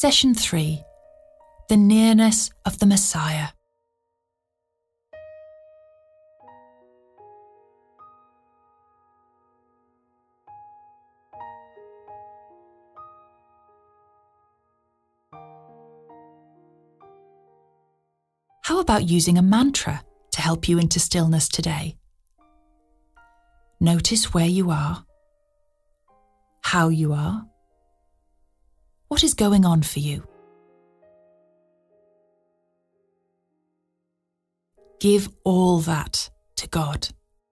Session 3. The Nearness of the Messiah. How about using a mantra to help you into stillness today? Notice where you are, how you are, what is going on for you. Give all that to God.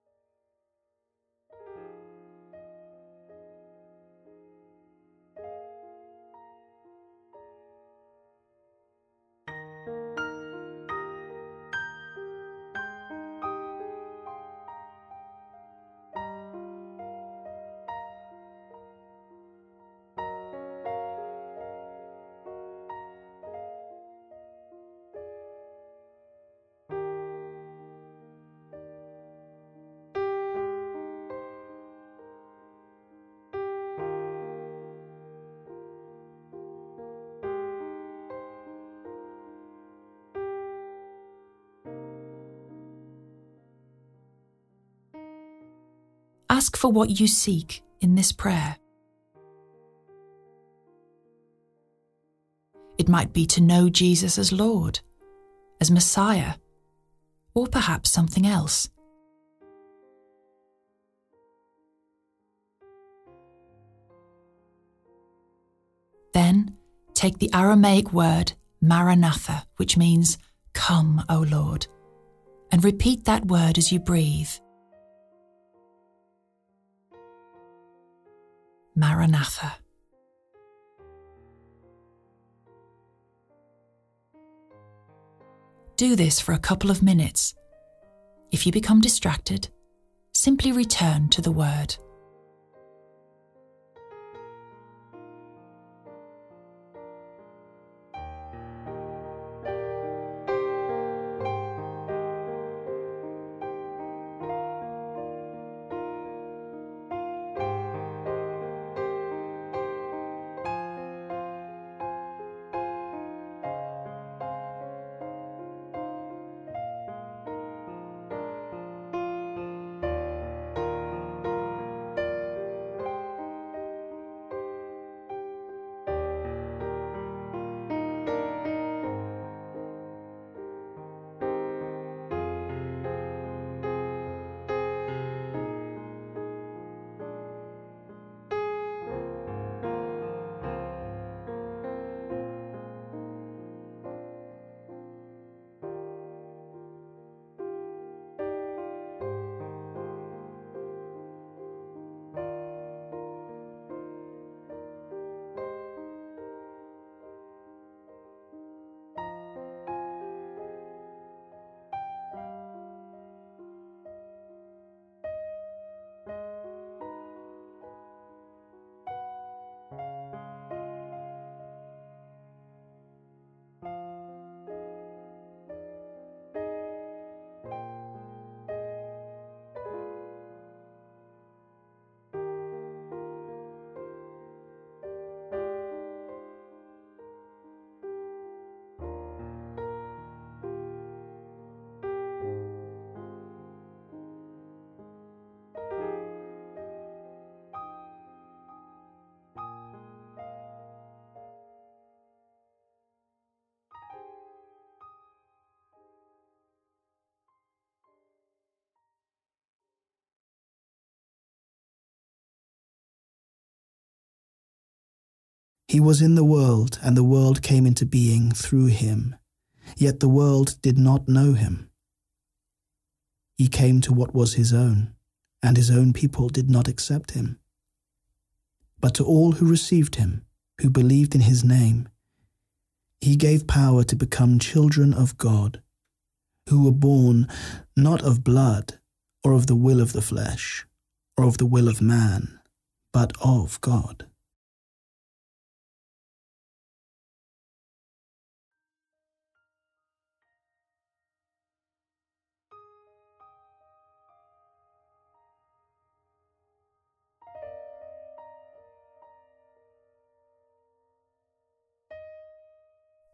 Ask for what you seek in this prayer. It might be to know Jesus as Lord, as Messiah, or perhaps something else. Then take the Aramaic word Maranatha, which means "Come, O Lord," and repeat that word as you breathe. Maranatha. Do this for a couple of minutes. If you become distracted, simply return to the word. He was in the world, and the world came into being through him, yet the world did not know him. He came to what was his own, and his own people did not accept him. But to all who received him, who believed in his name, he gave power to become children of God, who were born not of blood, or of the will of the flesh, or of the will of man, but of God.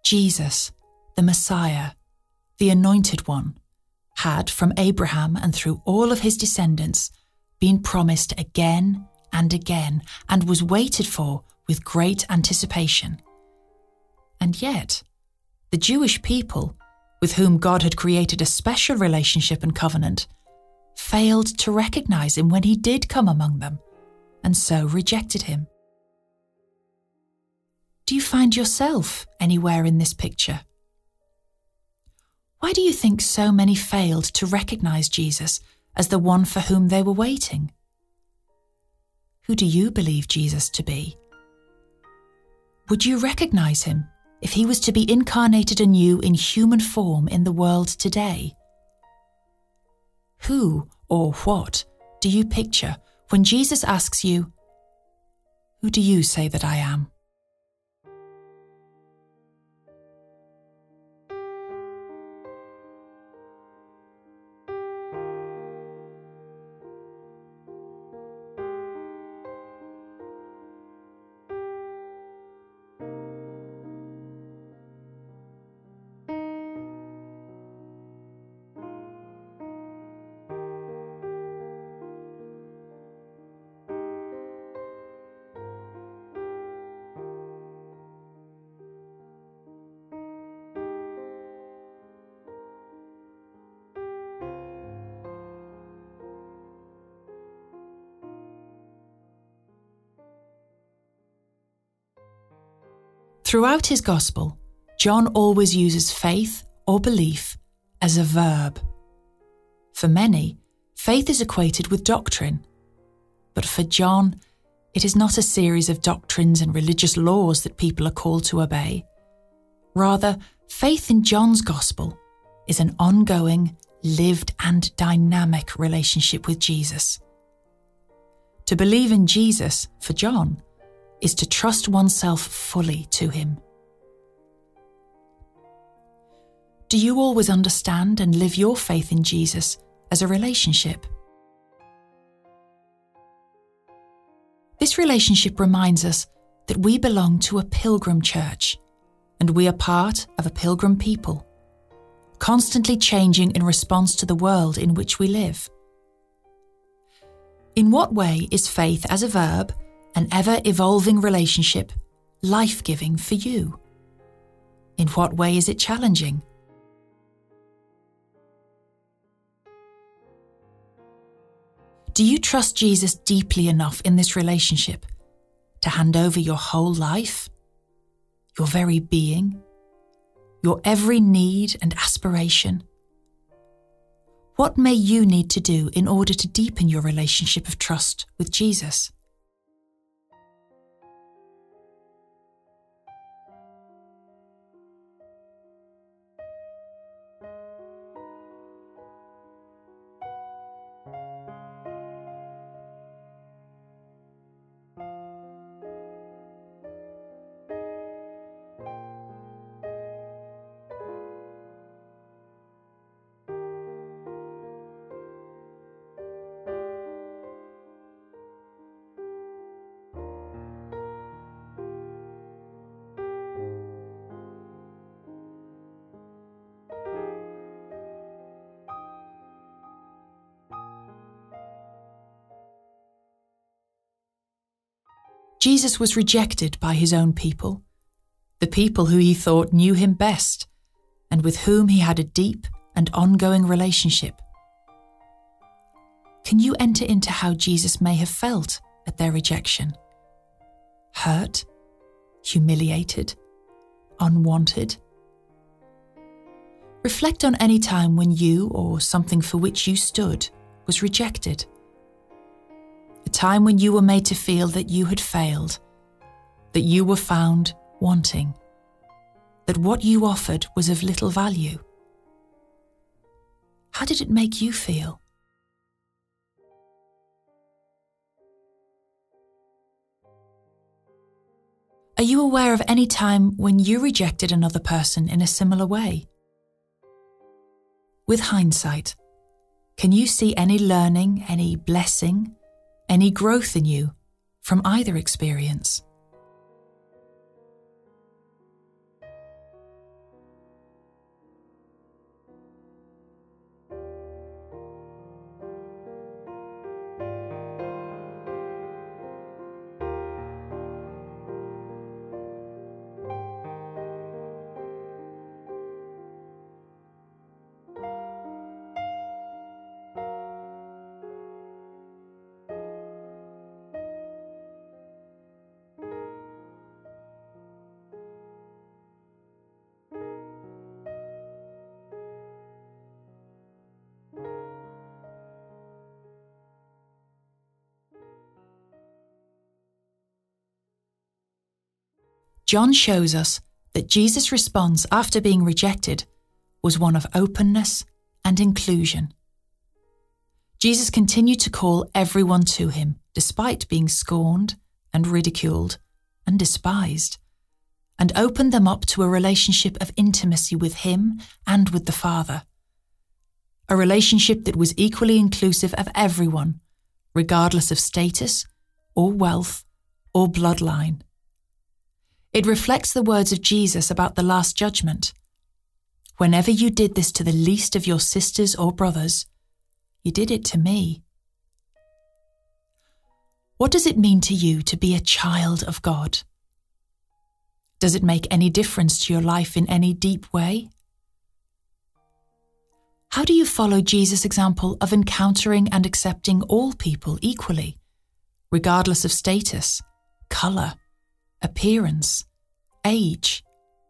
Jesus, the Messiah, the Anointed One, had from Abraham and through all of his descendants been promised again and again and was waited for with great anticipation. And yet, the Jewish people, with whom God had created a special relationship and covenant, failed to recognize him when he did come among them, and so rejected him. Do you find yourself anywhere in this picture? Why do you think so many failed to recognize Jesus as the one for whom they were waiting? Who do you believe Jesus to be? Would you recognize him if he was to be incarnated anew in human form in the world today? Who or what do you picture when Jesus asks you, "Who do you say that I am?" Throughout his gospel, John always uses faith or belief as a verb. For many, faith is equated with doctrine. But for John, it is not a series of doctrines and religious laws that people are called to obey. Rather, faith in John's gospel is an ongoing, lived and dynamic relationship with Jesus. To believe in Jesus, for John, is to trust oneself fully to him. Do you always understand and live your faith in Jesus as a relationship? This relationship reminds us that we belong to a pilgrim church, and we are part of a pilgrim people, constantly changing in response to the world in which we live. In what way is faith as a verb, an ever-evolving relationship, life-giving for you? In what way is it challenging? Do you trust Jesus deeply enough in this relationship to hand over your whole life, your very being, your every need and aspiration? What may you need to do in order to deepen your relationship of trust with Jesus? Jesus was rejected by his own people, the people who he thought knew him best and with whom he had a deep and ongoing relationship. Can you enter into how Jesus may have felt at their rejection? Hurt, humiliated, unwanted? Reflect on any time when you or something for which you stood was rejected. A time when you were made to feel that you had failed, that you were found wanting, that what you offered was of little value. How did it make you feel? Are you aware of any time when you rejected another person in a similar way? With hindsight, can you see any learning, any blessing, any growth in you from either experience? John shows us that Jesus' response after being rejected was one of openness and inclusion. Jesus continued to call everyone to him, despite being scorned and ridiculed and despised, and opened them up to a relationship of intimacy with him and with the Father. A relationship that was equally inclusive of everyone, regardless of status or wealth or bloodline. It reflects the words of Jesus about the Last Judgment. Whenever you did this to the least of your sisters or brothers, you did it to me. What does it mean to you to be a child of God? Does it make any difference to your life in any deep way? How do you follow Jesus' example of encountering and accepting all people equally, regardless of status, colour, appearance, age?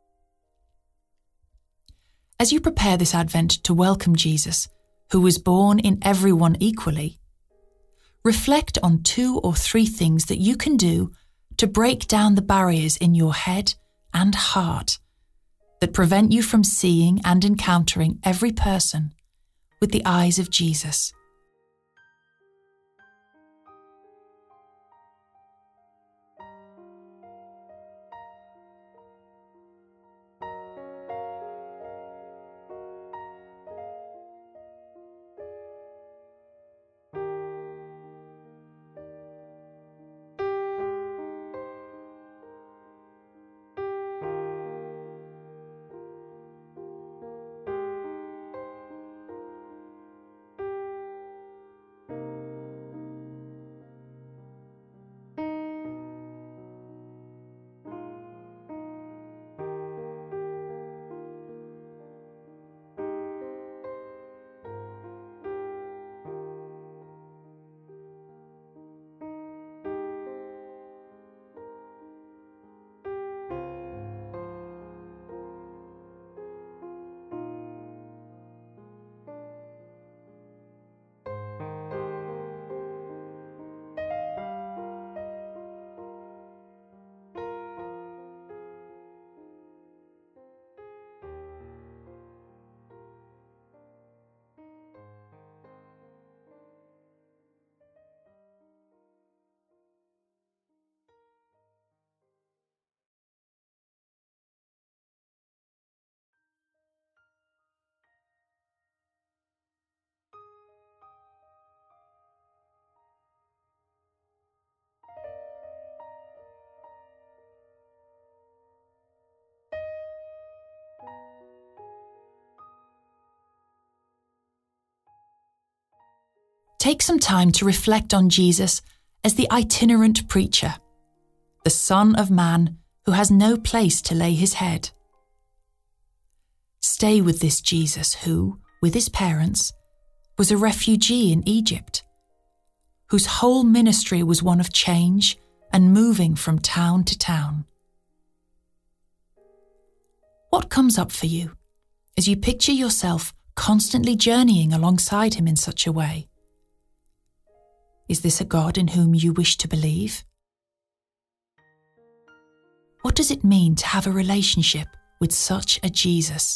As you prepare this Advent to welcome Jesus, who was born in everyone equally, reflect on 2 or 3 things that you can do to break down the barriers in your head and heart that prevent you from seeing and encountering every person with the eyes of Jesus. Take some time to reflect on Jesus as the itinerant preacher, the Son of Man who has no place to lay his head. Stay with this Jesus who, with his parents, was a refugee in Egypt, whose whole ministry was one of change and moving from town to town. What comes up for you as you picture yourself constantly journeying alongside him in such a way? Is this a God in whom you wish to believe? What does it mean to have a relationship with such a Jesus?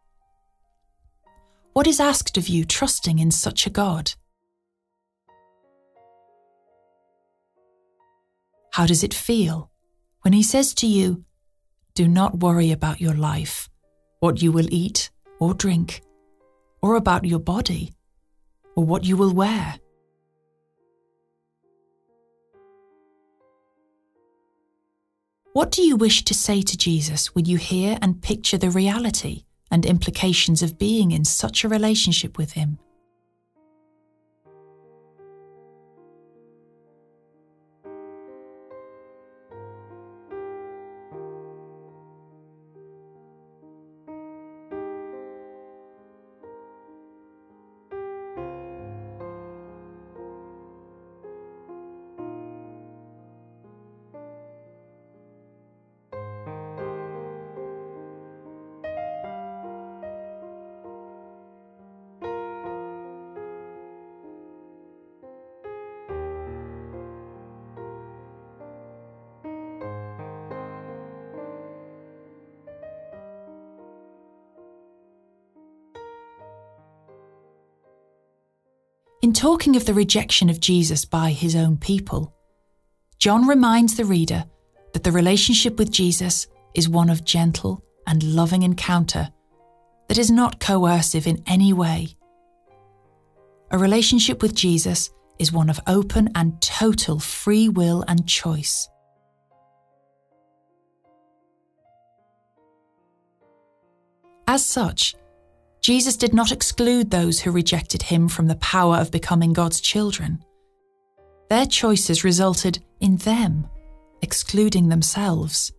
What is asked of you trusting in such a God? How does it feel when he says to you, "Do not worry about your life, what you will eat or drink, or about your body, or what you will wear"? What do you wish to say to Jesus when you hear and picture the reality and implications of being in such a relationship with him? In talking of the rejection of Jesus by his own people, John reminds the reader that the relationship with Jesus is one of gentle and loving encounter that is not coercive in any way. A relationship with Jesus is one of open and total free will and choice. As such, Jesus did not exclude those who rejected him from the power of becoming God's children. Their choices resulted in them excluding themselves.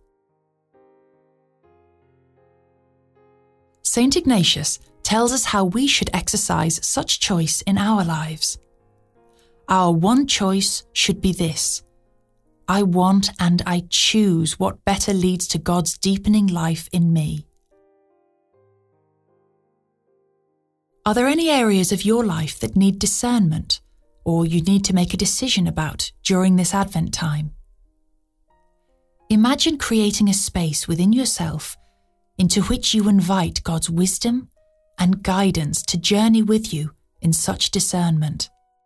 Saint Ignatius tells us how we should exercise such choice in our lives. Our one choice should be this: I want and I choose what better leads to God's deepening life in me. Are there any areas of your life that need discernment, or you need to make a decision about during this Advent time? Imagine creating a space within yourself into which you invite God's wisdom and guidance to journey with you in such discernment.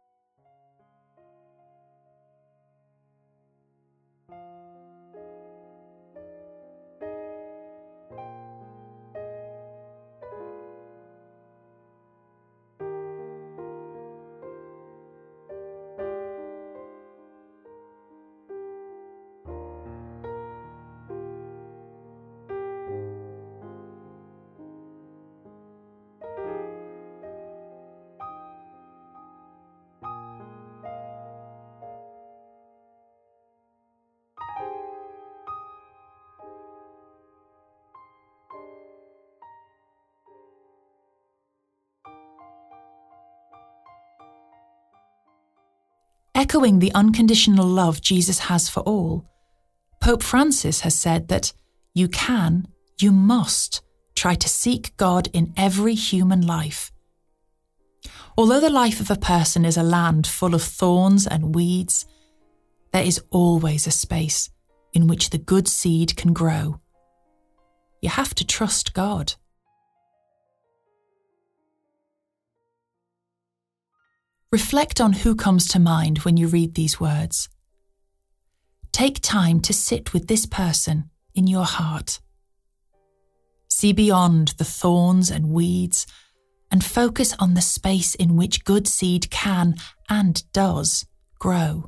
Echoing the unconditional love Jesus has for all, Pope Francis has said that you must try to seek God in every human life. Although the life of a person is a land full of thorns and weeds, there is always a space in which the good seed can grow. You have to trust God. Reflect on who comes to mind when you read these words. Take time to sit with this person in your heart. See beyond the thorns and weeds and focus on the space in which good seed can and does grow.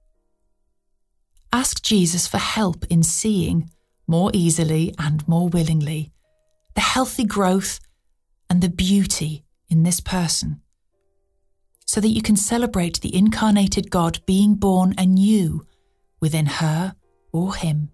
Ask Jesus for help in seeing, more easily and more willingly, the healthy growth and the beauty in this person, so that you can celebrate the incarnated God being born anew within her or him.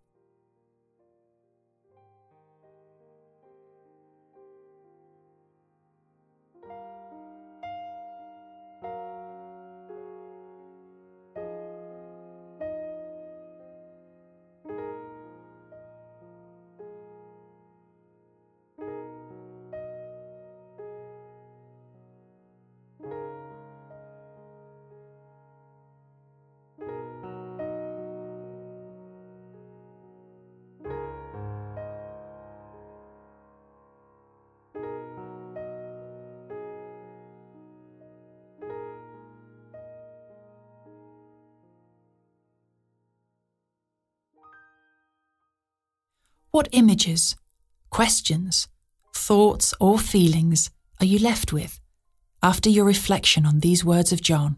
What images, questions, thoughts or feelings are you left with after your reflection on these words of John?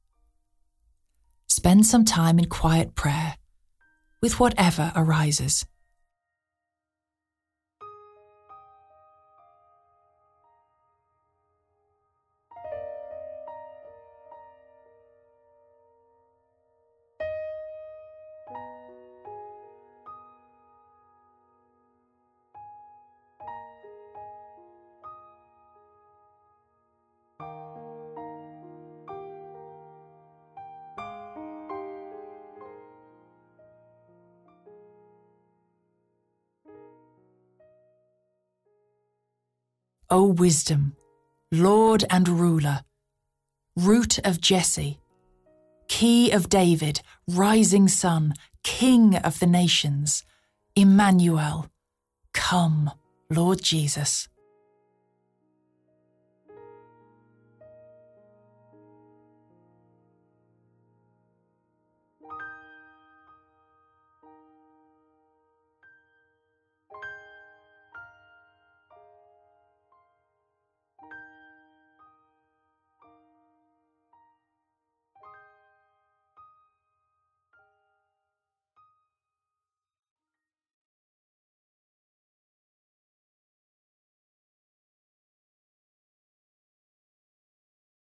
Spend some time in quiet prayer with whatever arises. O wisdom, Lord and ruler, root of Jesse, key of David, rising sun, King of the nations, Emmanuel, come, Lord Jesus.